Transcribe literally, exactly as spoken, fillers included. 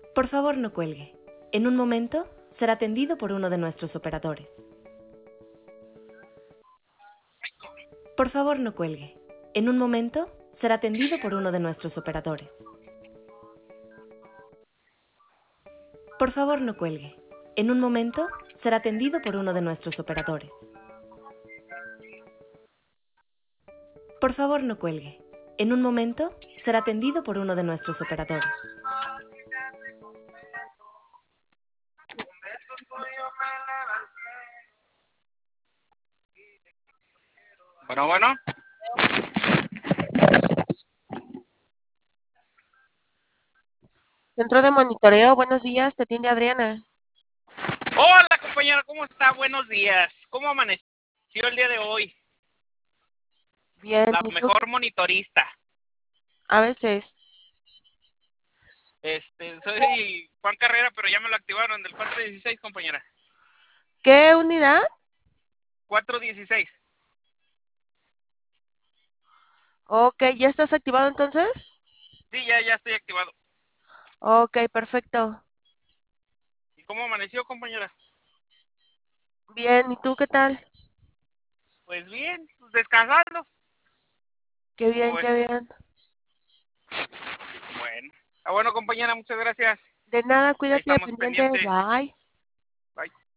Por favor, no cuelgue. En un momento será atendido por uno de nuestros operadores. Por favor, no cuelgue. En un momento será atendido por uno de nuestros operadores. Por favor, no cuelgue. En un momento será atendido por uno de nuestros operadores. Por favor, no cuelgue. En un momento será atendido por uno de nuestros operadores. Bueno, bueno. Centro de monitoreo, buenos días, te atiende Adriana. Hola, compañera, ¿cómo está? Buenos días. ¿Cómo amaneció el día de hoy? Bien, La ¿y tú? mejor monitorista. A veces. Este, soy Juan Carrera, pero ya me lo activaron del cuatro dieciséis, compañera. ¿Qué unidad? cuatro dieciséis. Ok, ¿ya estás activado entonces? Sí, ya, ya estoy activado. Ok, perfecto. ¿Y cómo amaneció, compañera? Bien, ¿y tú qué tal? Pues bien, pues descansando. Qué ¿Cómo bien, ves? qué bien. Bueno. Ah, bueno, compañera, muchas gracias. De nada, Ahí cuídate, estamos pendiente, pendientes. bye. Bye.